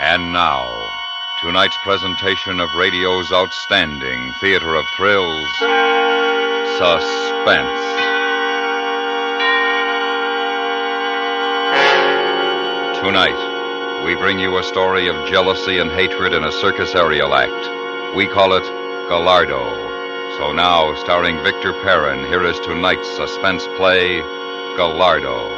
And now, tonight's presentation of radio's outstanding theater of thrills, Suspense. Tonight, we bring you a story of jealousy and hatred in a circus aerial act. We call it Gallardo. So now, starring Victor Perrin, here is tonight's suspense play, Gallardo.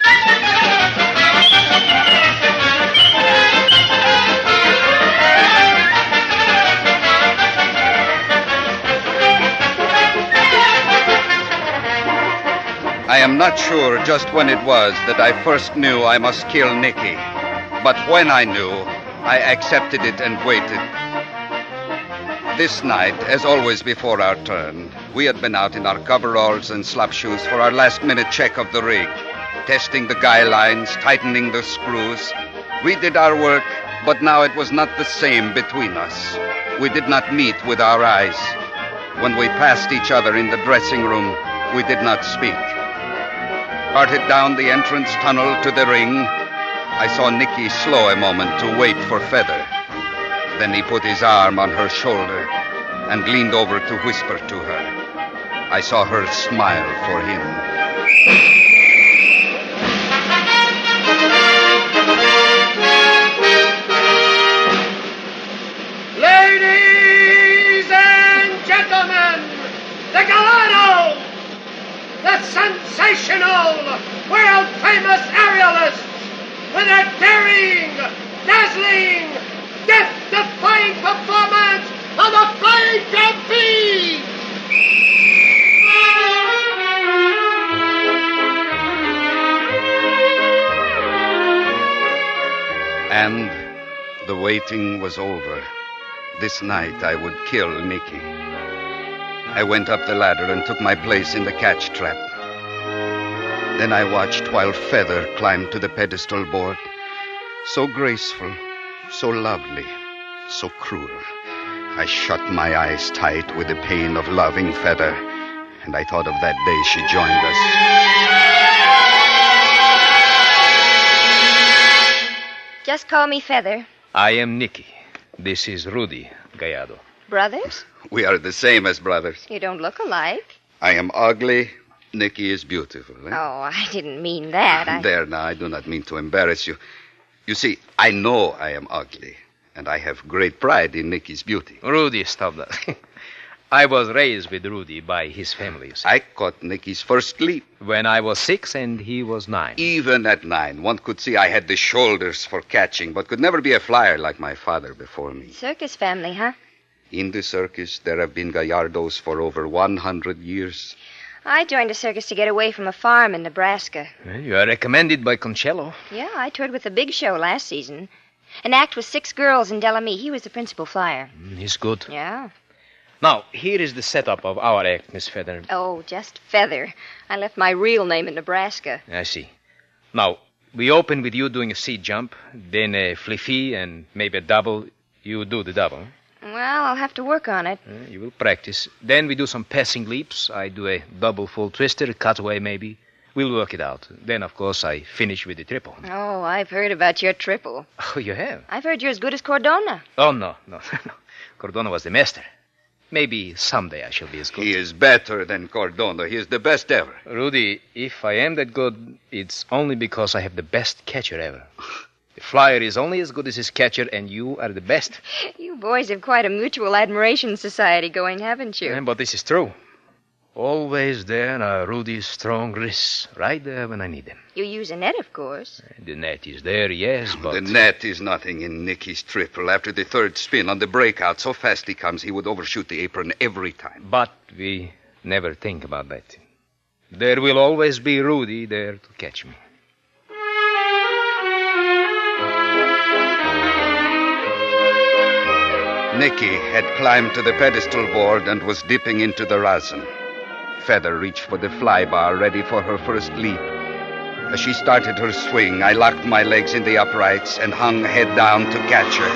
I am not sure just when it was that I first knew I must kill Nicky. But when I knew, I accepted it and waited. This night, as always before our turn, we had been out in our coveralls and slop shoes for our last-minute check of the rig, testing the guy lines, tightening the screws. We did our work, but now it was not the same between us. We did not meet with our eyes. When we passed each other in the dressing room, we did not speak. Parted down the entrance tunnel to the ring, I saw Nicky slow a moment to wait for Feather. Then he put his arm on her shoulder and leaned over to whisper to her. I saw her smile for him. Ladies and gentlemen, the Gallardo! The sensational, world-famous aerialists with their daring, dazzling, death-defying performance of the Flying Trapeze! And the waiting was over. This night I would kill Nicky. I went up the ladder and took my place in the catch trap. Then I watched while Feather climbed to the pedestal board. So graceful, so lovely, so cruel. I shut my eyes tight with the pain of loving Feather, and I thought of that day she joined us. Just call me Feather. I am Nicky. This is Rudy Gallardo. Brothers? We are the same as brothers. You don't look alike. I am ugly. Nicky is beautiful. Eh? Oh, I didn't mean that. There, now, I do not mean to embarrass you. You see, I know I am ugly, and I have great pride in Nicky's beauty. Rudy, stop that. I was raised with Rudy by his family, you see. I caught Nicky's first leap. When I was 6 and he was 9. Even at 9, one could see I had the shoulders for catching, but could never be a flyer like my father before me. Circus family, huh? In the circus, there have been Gallardos for over 100 years. I joined a circus to get away from a farm in Nebraska. You are recommended by Concello. Yeah, I toured with the Big Show last season. An act with 6 girls in Delamere. He was the principal flyer. He's good. Yeah. Now, here is the setup of our act, Miss Feather. Oh, just Feather. I left my real name in Nebraska. I see. Now, we open with you doing a seat jump, then a fliffy and maybe a double. You do the double. Well, I'll have to work on it. You will practice. Then we do some passing leaps. I do a double full twister, cutaway maybe. We'll work it out. Then, of course, I finish with the triple. Oh, I've heard about your triple. Oh, you have? I've heard you're as good as Cordona. Oh, no. Cordona was the master. Maybe someday I shall be as good. He is better than Cordona. He is the best ever. Rudy, if I am that good, it's only because I have the best catcher ever. The flyer is only as good as his catcher, and you are the best. You boys have quite a mutual admiration society going, haven't you? But this is true. Always there are Rudy's strong wrists, right there when I need them. You use a net, of course. The net is there, yes, but... The net is nothing in Nicky's triple. After the third spin on the breakout, so fast he comes, he would overshoot the apron every time. But we never think about that. There will always be Rudy there to catch me. Nicky had climbed to the pedestal board and was dipping into the rosin. Feather reached for the fly bar, ready for her first leap. As she started her swing, I locked my legs in the uprights and hung head down to catch her.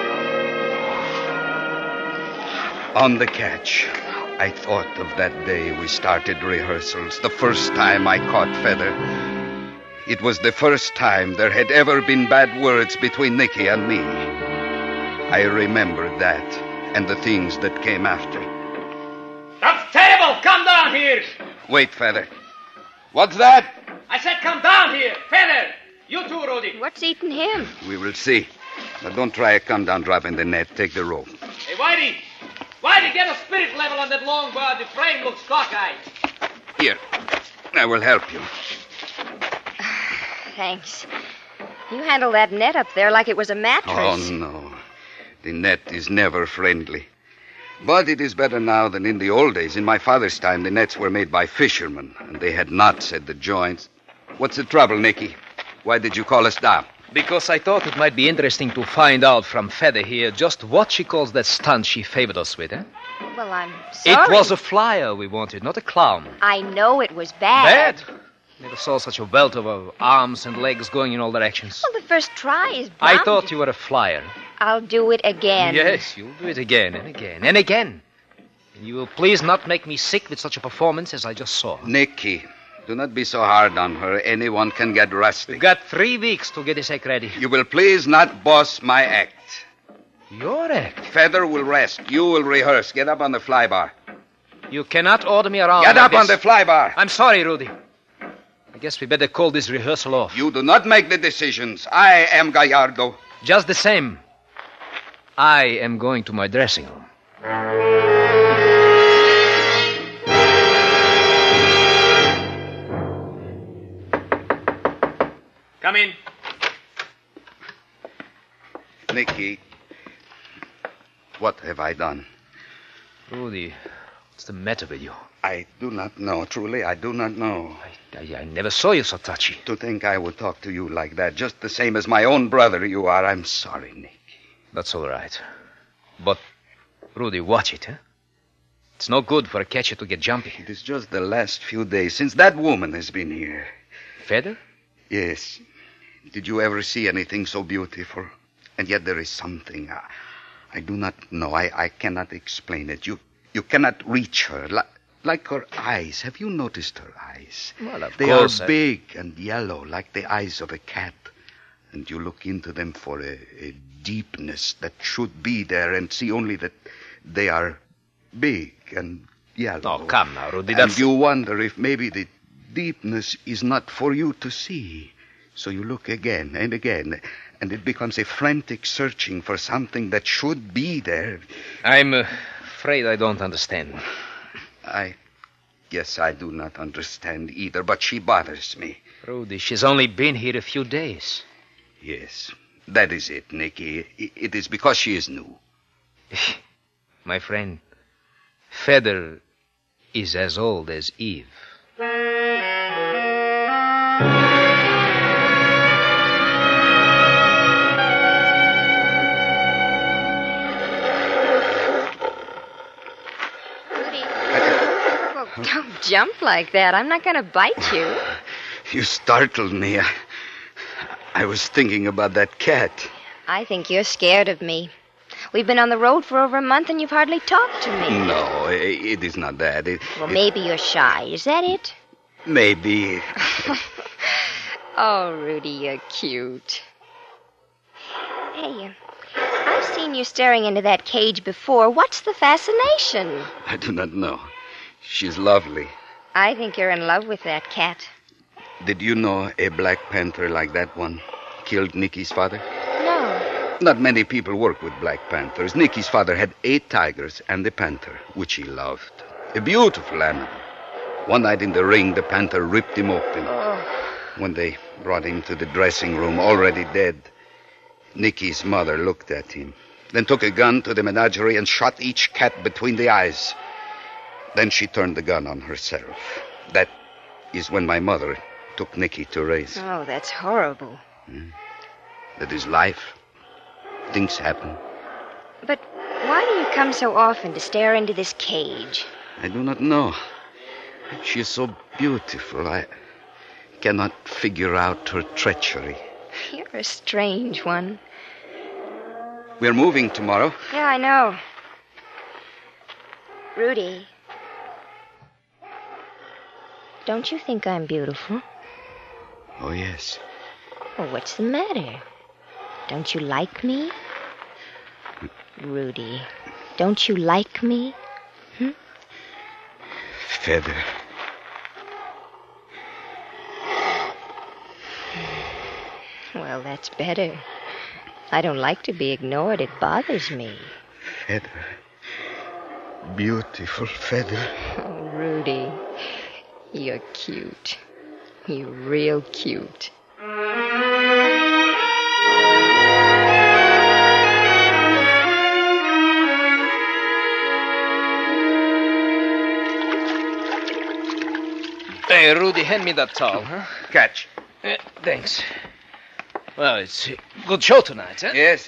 On the catch, I thought of that day we started rehearsals, the first time I caught Feather. It was the first time there had ever been bad words between Nicky and me. I remembered that and the things that came after. That's terrible! Come down here! Wait, Feather. What's that? I said come down here! Feather! You too, Rudy. What's eating him? We will see. But don't try a come-down drop in the net. Take the rope. Hey, Whitey! Whitey, get a spirit level on that long bar. The frame looks cockeyed. Here. I will help you. Thanks. You handle that net up there like it was a mattress. Oh, no. The net is never friendly. But it is better now than in the old days. In my father's time, the nets were made by fishermen, and they had knots at the joints. What's the trouble, Nicky? Why did you call us down? Because I thought it might be interesting to find out from Feather here just what she calls that stunt she favored us with, eh? Well, I'm sorry. It was a flyer we wanted, not a clown. I know it was bad. Bad? Never saw such a welt of arms and legs going in all directions. Well, the first try is bound. I thought you were a flyer. I'll do it again. Yes, you'll do it again and again and again. And you will please not make me sick with such a performance as I just saw. Nicky, do not be so hard on her. Anyone can get rusty. We've got 3 weeks to get this act ready. You will please not boss my act. Your act? Feather will rest. You will rehearse. Get up on the flybar. You cannot order me around. Get like up on the this. flybar. I'm sorry, Rudy. I guess we better call this rehearsal off. You do not make the decisions. I am Gallardo. Just the same, I am going to my dressing room. Come in. Nicky, what have I done? Rudy, what's the matter with you? I do not know. Truly, I do not know. I never saw you so touchy. To think I would talk to you like that, just the same as my own brother you are. I'm sorry, Nick. That's all right. But, Rudy, watch it, huh? It's no good for a catcher to get jumpy. It is just the last few days since that woman has been here. Feather? Yes. Did you ever see anything so beautiful? And yet there is something. I do not know. I cannot explain it. You cannot reach her. Like her eyes. Have you noticed her eyes? Well, of they course. They are big and yellow, like the eyes of a cat. And you look into them for a deepness that should be there and see only that they are big and yellow. Oh, come now, Rudy. And you wonder if maybe the deepness is not for you to see. So you look again and again, and it becomes a frantic searching for something that should be there. I'm afraid I don't understand. I guess I do not understand either, but she bothers me. Rudy, she's only been here a few days. Yes, that is it, Nicky. It is because she is new. My friend, Feather is as old as Eve. Don't jump like that. I'm not going to bite you. You startled me. I was thinking about that cat. I think you're scared of me. We've been on the road for over a month and you've hardly talked to me. No, it is not that. Well, maybe you're shy. Is that it? Maybe. Oh, Rudy, you're cute. Hey, I've seen you staring into that cage before. What's the fascination? I do not know. She's lovely. I think you're in love with that cat. Did you know a Black Panther like that one killed Nicky's father? No. Not many people work with Black Panthers. Nicky's father had 8 tigers and a panther, which he loved. A beautiful animal. One night in the ring, the panther ripped him open. Oh. When they brought him to the dressing room, already dead, Nicky's mother looked at him, then took a gun to the menagerie and shot each cat between the eyes. Then she turned the gun on herself. That is when my mother took Nicky to raise. Oh, that's horrible. That is life. Things happen. But why do you come so often to stare into this cage? I do not know. She is so beautiful. I cannot figure out her treachery. You're a strange one. We're moving tomorrow. Yeah, I know. Rudy, don't you think I'm beautiful? Oh, yes. Oh, what's the matter? Don't you like me? Rudy, don't you like me? Feather. Well, that's better. I don't like to be ignored. It bothers me. Feather. Beautiful Feather. Oh, Rudy, you're cute. You're real cute. Hey, Rudy, hand me that towel, huh? Catch. Thanks. Well, it's a good show tonight, huh? Yes.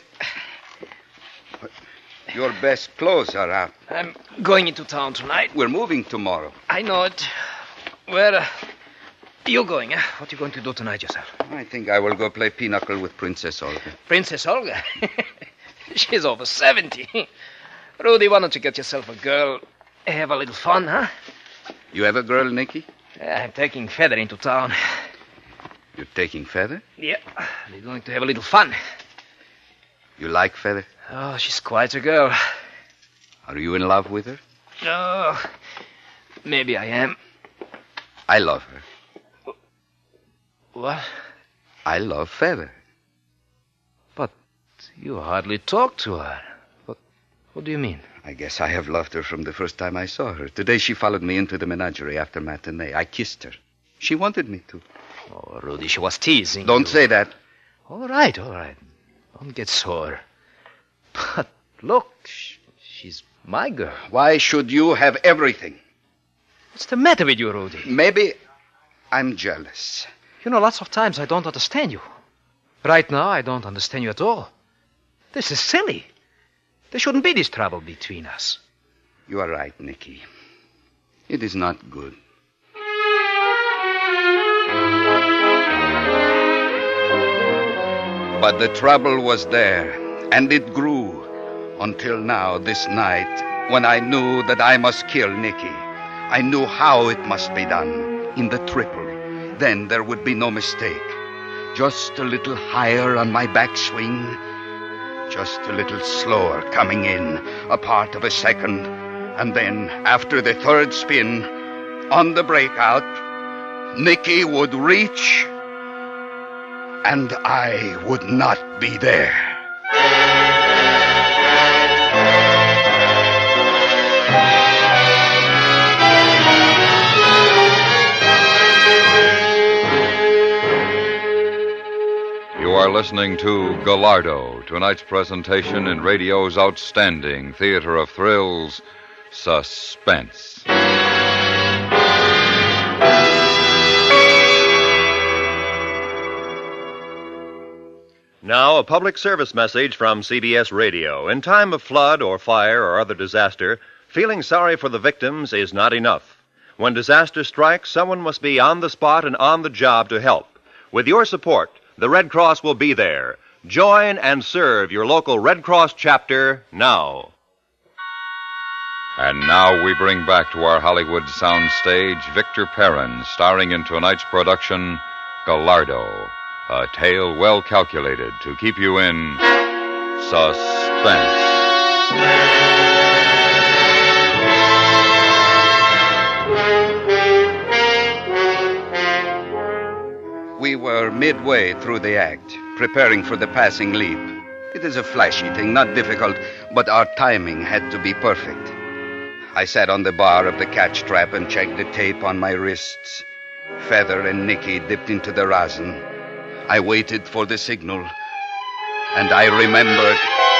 Your best clothes are out. I'm going into town tonight. We're moving tomorrow. I know it. Where are you going, huh? What are you going to do tonight yourself? I think I will go play pinochle with Princess Olga. Princess Olga? She's over 70. Rudy, why don't you get yourself a girl? Have a little fun, huh? You have a girl, Nicky? I'm taking Feather into town. You're taking Feather? Yeah, we're going to have a little fun. You like Feather? Oh, she's quite a girl. Are you in love with her? Oh, maybe I am. I love her. What? I love Feather. But you hardly talk to her. What do you mean? I guess I have loved her from the first time I saw her. Today she followed me into the menagerie after matinee. I kissed her. She wanted me to. Oh, Rudy, she was teasing Don't you. say that. All right. Don't get sore. But look, she's my girl. Why should you have everything? What's the matter with you, Rudy? Maybe I'm jealous. You know, lots of times I don't understand you. Right now, I don't understand you at all. This is silly. There shouldn't be this trouble between us. You are right, Nicky. It is not good. But the trouble was there, and it grew until now, this night, when I knew that I must kill Nicky. I knew how it must be done, in the triple. Then there would be no mistake. Just a little higher on my backswing, just a little slower coming in, a part of a second, and then, after the third spin, on the breakout, Nicky would reach, and I would not be there. You are listening to Gallardo, tonight's presentation in radio's outstanding theater of thrills, Suspense. Now, a public service message from CBS Radio. In time of flood or fire or other disaster, feeling sorry for the victims is not enough. When disaster strikes, someone must be on the spot and on the job to help. With your support, the Red Cross will be there. Join and serve your local Red Cross chapter now. And now we bring back to our Hollywood soundstage Victor Perrin, starring in tonight's production, Gallardo, a tale well calculated to keep you in suspense. We were midway through the act, preparing for the passing leap. It is a flashy thing, not difficult, but our timing had to be perfect. I sat on the bar of the catch trap and checked the tape on my wrists. Feather and Nicky dipped into the rosin. I waited for the signal, and I remembered.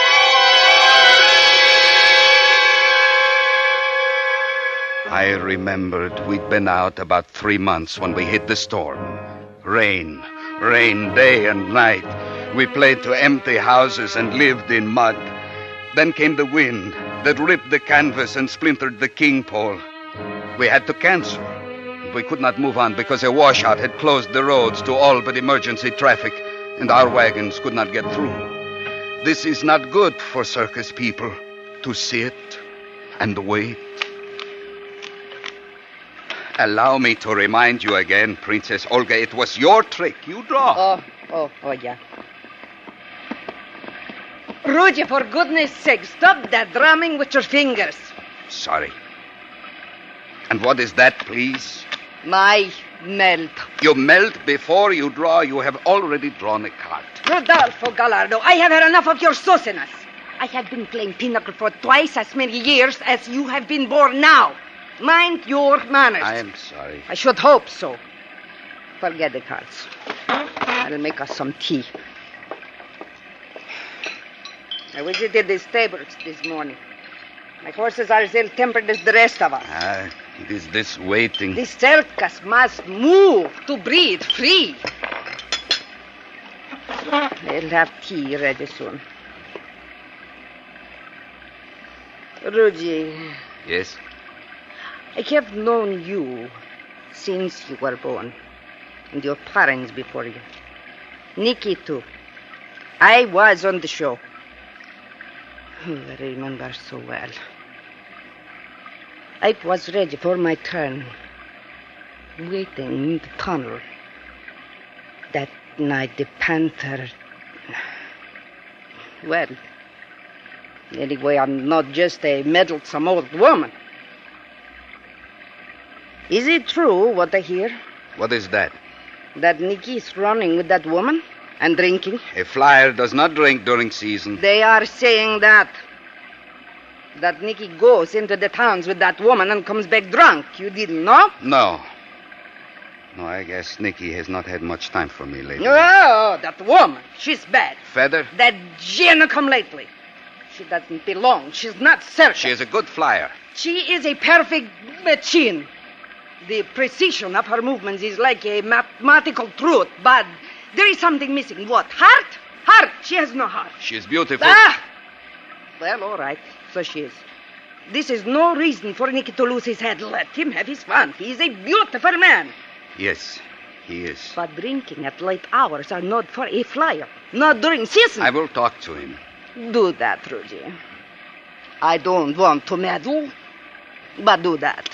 I remembered we'd been out about 3 months when we hit the storm. Rain day and night. We played to empty houses and lived in mud. Then came the wind that ripped the canvas and splintered the king pole. We had to cancel. We could not move on because a washout had closed the roads to all but emergency traffic, and our wagons could not get through. This is not good for circus people, to sit and wait. Allow me to remind you again, Princess Olga, it was your trick. You draw. Oh, yeah. Rudy, for goodness sake, stop that drumming with your fingers. Sorry. And what is that, please? My melt. You melt before you draw. You have already drawn a card. Rodolfo Gallardo, I have had enough of your sauciness. I have been playing pinochle for twice as many years as you have been born now. Mind your manners. I am sorry. I should hope so. Forget the cards. I'll make us some tea. I visited the stables this morning. My horses are as ill-tempered as the rest of us. It is this waiting. The circus must move to breathe free. They'll have tea ready soon. Rudy. Yes? I have known you since you were born, and your parents before you. Nicky, too. I was on the show. I remember so well. I was ready for my turn, waiting in the tunnel. That night, the panther... Well, anyway, I'm not just a meddlesome old woman. Is it true what I hear? What is that? That Nicky is running with that woman and drinking? A flyer does not drink during season. They are saying that Nicky goes into the towns with that woman and comes back drunk. You didn't know? No, I guess Nicky has not had much time for me lately. Oh, that woman. She's bad. Feather? That Jenna come lately. She doesn't belong. She's not certain. She is a good flyer. She is a perfect machine. The precision of her movements is like a mathematical truth, but there is something missing. What? Heart? Heart. She has no heart. She is beautiful. Well, all right. So she is. This is no reason for Nicky to lose his head. Let him have his fun. He is a beautiful man. Yes, he is. But drinking at late hours are not for a flyer. Not during season. I will talk to him. Do that, Rudy. I don't want to meddle, but do that.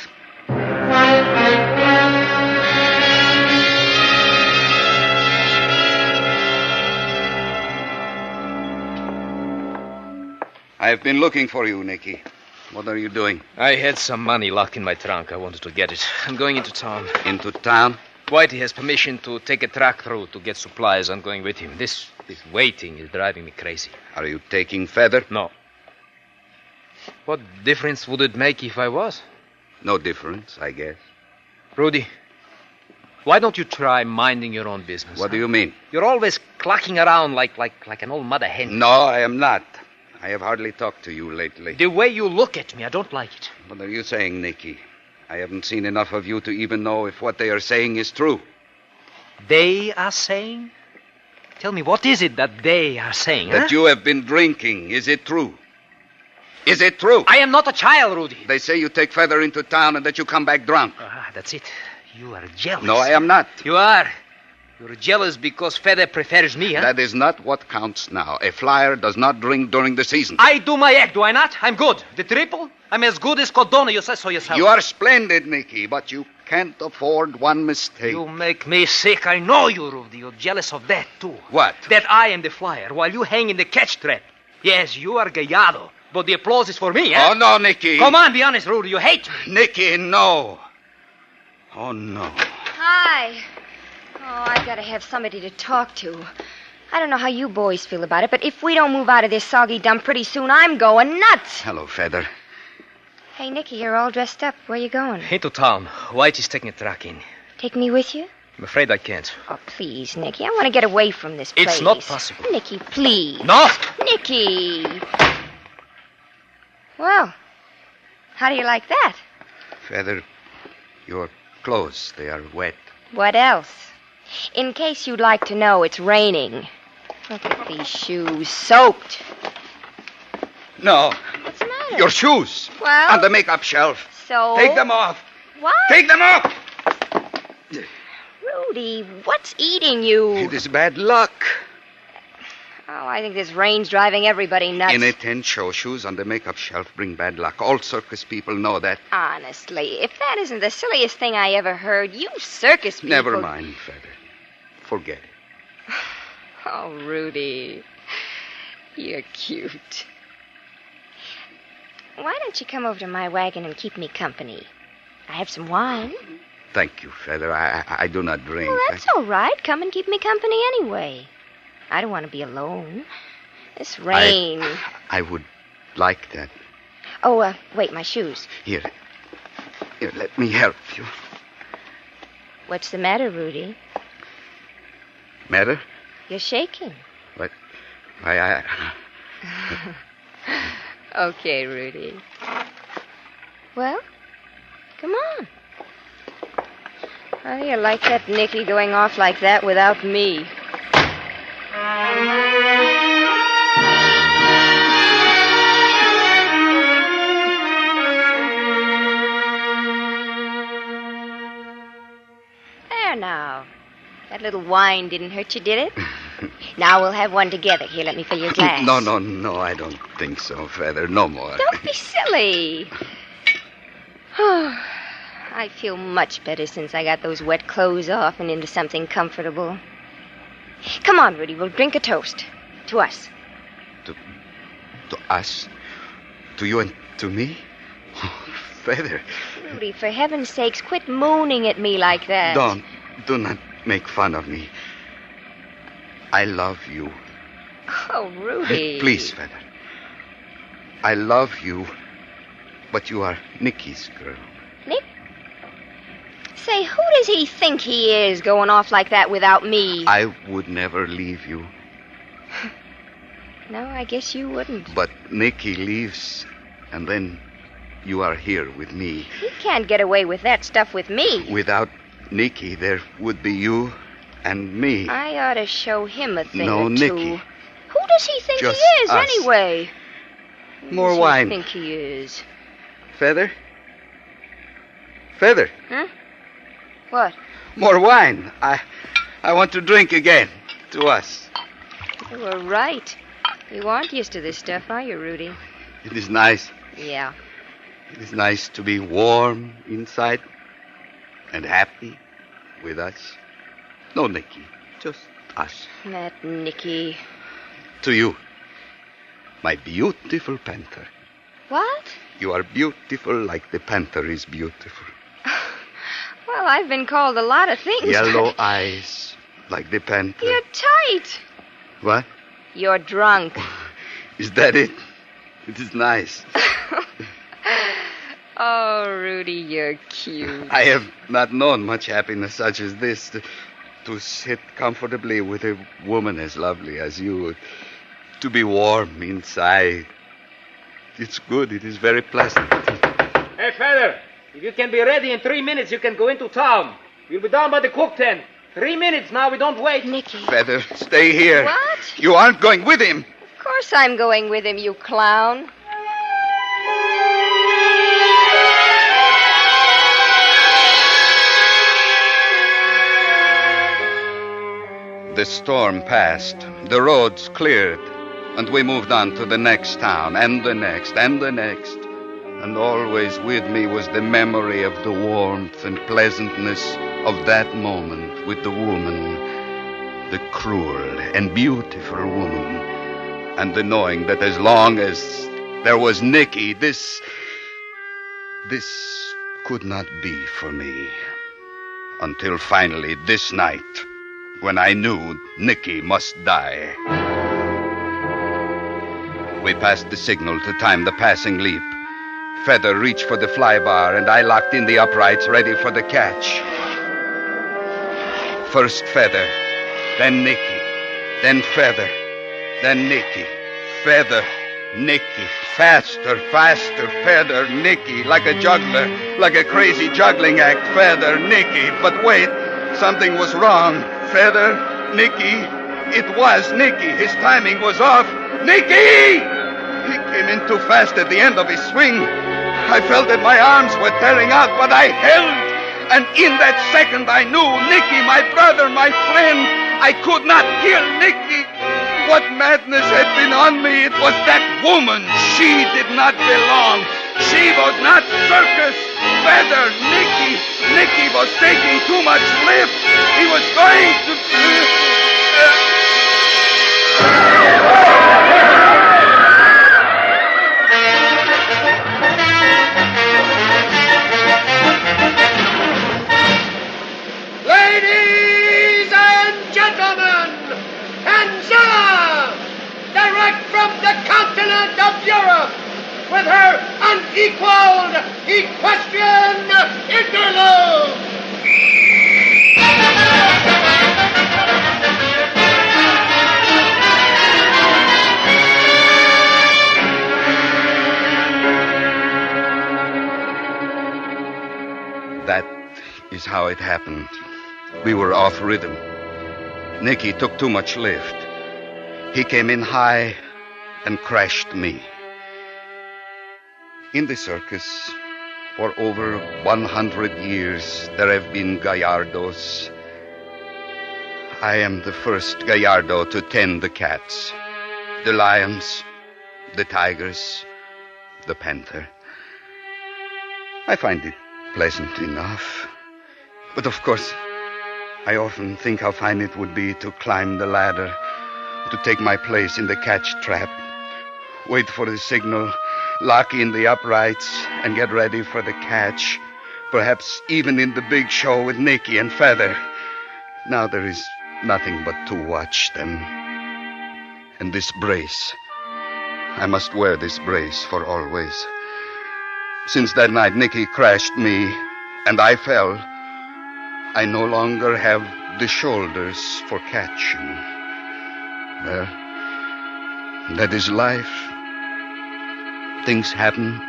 I have been looking for you, Nicky. What are you doing? I had some money locked in my trunk. I wanted to get it. I'm going into town. Into town? Whitey has permission to take a truck through to get supplies. I'm going with him. This waiting is driving me crazy. Are you taking Feather? No. What difference would it make if I was? No difference, I guess. Rudy, why don't you try minding your own business? What do you mean? You're always clucking around like an old mother hen. No, I am not. I have hardly talked to you lately. The way you look at me, I don't like it. What are you saying, Nicky? I haven't seen enough of you to even know if what they are saying is true. They are saying? Tell me, what is it that they are saying? That you have been drinking. Is it true? Is it true? I am not a child, Rudy. They say you take Feather into town and that you come back drunk. That's it. You are jealous. No, I am not. You are. You're jealous because Feather prefers me, huh? That is not what counts now. A flyer does not drink during the season. I do my act, do I not? I'm good. The triple? I'm as good as Codona. You said so yourself. You are splendid, Nicky, but you can't afford one mistake. You make me sick. I know you, Rudy. You're jealous of that, too. What? That I am the flyer, while you hang in the catch trap. Yes, you are Gallardo, but the applause is for me, eh? Oh, no, Nicky. Come on, be honest, Rudy. You hate me. Nicky, no. Oh, no. Hi. Oh, I gotta have somebody to talk to. I don't know how you boys feel about it, but if we don't move out of this soggy dump pretty soon, I'm going nuts. Hello, Feather. Hey, Nicky, you're all dressed up. Where you going? Into town. Whitey's taking a truck in. Take me with you? I'm afraid I can't. Oh, please, Nicky. I want to get away from this place. It's not possible. Nicky, please. No! Nicky! Well, how do you like that? Feather, your clothes, they are wet. What else? In case you'd like to know, it's raining. Look at these shoes, soaked. No. What's the matter? Your shoes. Well? On the makeup shelf. So? Take them off. What? Take them off. Rudy, what's eating you? It is bad luck. Oh, I think this rain's driving everybody nuts. In it, 10 show shoes on the makeup shelf bring bad luck. All circus people know that. Honestly, if that isn't the silliest thing I ever heard, you circus people... Never mind, Feather. Forget it. Oh, Rudy. You're cute. Why don't you come over to my wagon and keep me company? I have some wine. Thank you, Feather. I do not drink. Well, that's all right. Come and keep me company anyway. I don't want to be alone. This rain... I would like that. Oh, wait, my shoes. Here, let me help you. What's the matter, Rudy? Matter? You're shaking. What? I... Okay, Rudy. Well, come on. How do you like that Nicky going off like that without me? There now. That little wine didn't hurt you, did it? Now we'll have one together. Here, let me fill your glass. No, I don't think so, Feather. No more. Don't be silly. I feel much better since I got those wet clothes off and into something comfortable. Come on, Rudy, we'll drink a toast. To us. To us? To you and to me? Oh, Feather. Rudy, for heaven's sakes, quit mooning at me like that. Do not make fun of me. I love you. Oh, Rudy. Please, Feather. I love you, but you are Nicky's girl. Nick? Say, who does he think he is going off like that without me? I would never leave you. No, I guess you wouldn't. But Nicky leaves, and then you are here with me. He can't get away with that stuff with me. Without Nicky, there would be you and me. I ought to show him a thing No, or two. Nicky. Who does he think Just he is, us. anyway? More Who does wine. he think he is? Feather? Feather? Huh? What? More wine. I want to drink again. To us. You were right. You aren't used to this stuff, are you, Rudy? It is nice. Yeah. It is nice to be warm inside and happy with us. No, Nicky. Just us. That Nicky. To you, my beautiful panther. What? You are beautiful like the panther is beautiful. Well, I've been called a lot of things. Yellow eyes like the panther. You're tight. What? You're drunk. Is that it? It is nice. Oh, Rudy, you're cute. I have not known much happiness such as this. To sit comfortably with a woman as lovely as you. To be warm inside. It's good. It is very pleasant. Hey, Feather, if you can be ready in 3 minutes, you can go into town. We'll be down by the cook tent. 3 minutes now, we don't wait. Nicky. Feather, stay here. What? You aren't going with him. Of course I'm going with him, you clown. The storm passed, the roads cleared, and we moved on to the next town, and the next, and the next. And always with me was the memory of the warmth and pleasantness of that moment with the woman, the cruel and beautiful woman, and the knowing that as long as there was Nicky, this could not be for me. Until finally this night, when I knew Nicky must die. We passed the signal to time the passing leap. Feather reached for the fly bar, and I locked in the uprights ready for the catch. First Feather, then Nicky, then Feather, then Nicky. Feather, Nicky, faster, faster, Feather, Nicky, like a juggler, like a crazy juggling act, Feather, Nicky. But wait, something was wrong. Feather, Nicky, it was Nicky. His timing was off. Nicky! He came in too fast at the end of his swing. I felt that my arms were tearing out, but I held. And in that second I knew Nicky, my brother, my friend. I could not kill Nicky. what madness had been on me. It was that woman. She did not belong. She was not circus. Feather, Nicky was taking too much lift. He was going to... Ladies and gentlemen, hands up! Direct from the continent of Europe, with her unequaled equestrian interlude! That is how it happened. We were off rhythm. Nicky took too much lift. He came in high and crashed me. In the circus, for over 100 years, there have been Gallardos. I am the first Gallardo to tend the cats, the lions, the tigers, the panther. I find it pleasant enough. But of course, I often think how fine it would be to climb the ladder, to take my place in the catch trap, wait for the signal, lock in the uprights, and get ready for the catch, perhaps even in the big show with Nicky and Feather. Now there is nothing but to watch them. And this brace, I must wear this brace for always. Since that night Nicky crashed me and I fell, I no longer have the shoulders for catching. Well, that is life. Things happen.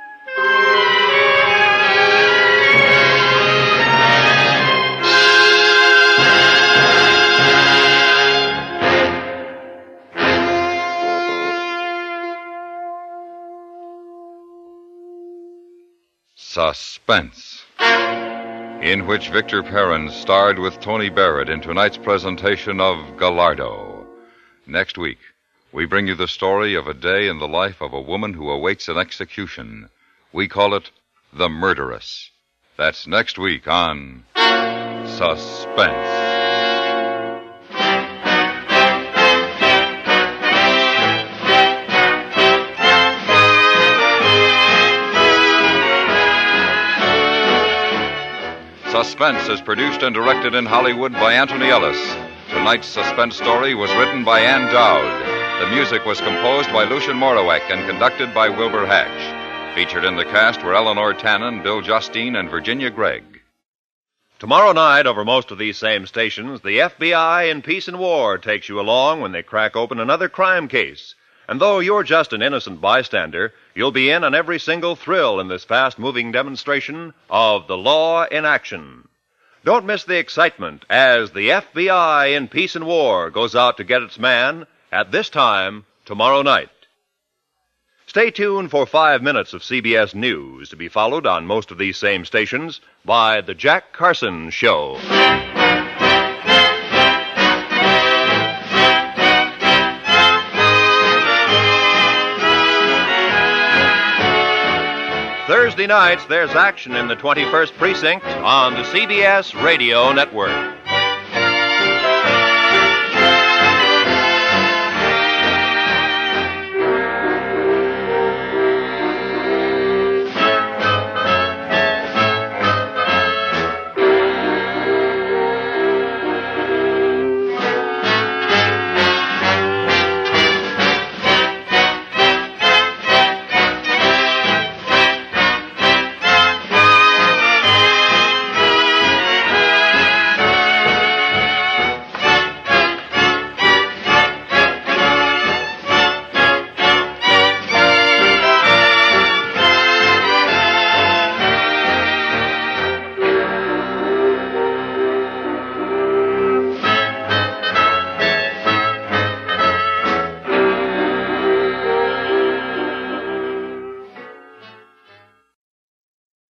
Suspense, in which Victor Perrin starred with Tony Barrett in tonight's presentation of Gallardo. Next week, we bring you the story of a day in the life of a woman who awaits an execution. We call it The Murderess. That's next week on Suspense. Suspense is produced and directed in Hollywood by Anthony Ellis. Tonight's suspense story was written by Ann Dowd. The music was composed by Lucien Morawek and conducted by Wilbur Hatch. Featured in the cast were Eleanor Tannen, Bill Justine, and Virginia Gregg. Tomorrow night, over most of these same stations, the FBI in Peace and War takes you along when they crack open another crime case. And though you're just an innocent bystander, you'll be in on every single thrill in this fast-moving demonstration of the law in action. Don't miss the excitement as the FBI in Peace and War goes out to get its man at this time tomorrow night. Stay tuned for 5 minutes of CBS News, to be followed on most of these same stations by The Jack Carson Show. Thursday nights, there's action in the 21st Precinct on the CBS Radio Network.